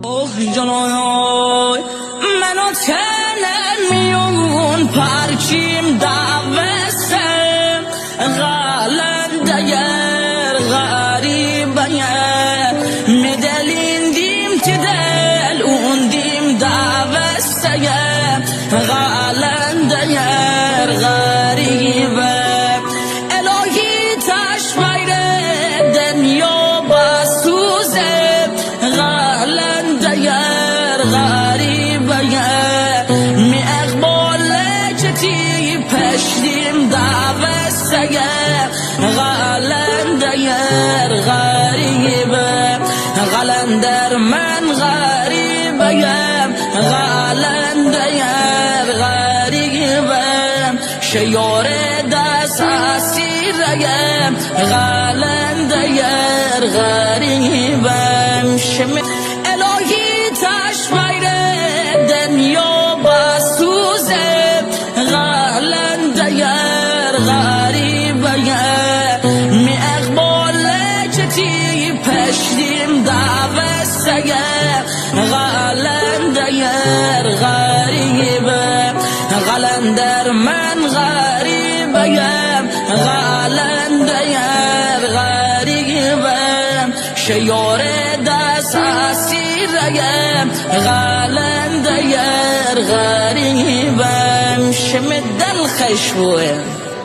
جلوی منو تنمیون پرچیم دوستم غالنده یر غریبه مدلین دیم تدل اون دیم دوسته غالنده یر غریبه الهی تشبیر دنیا بسوزه غالنده یر غریبه می اقبال چتی پشتیم دوسته غالنده یر غریبه غلندر من غریبه غالنده یر غریبه شیار دست اسیره غالنده یر غریبه الهی تشبیر دنیا بسوزه غالنده یر غریبه می اقبال چتی پشتیم دوسته غالنده یر غریبه غلندر من غریبه غالنده یر غریبه شیار دست اسیره غالنده یر غریبه شم دل خشبوه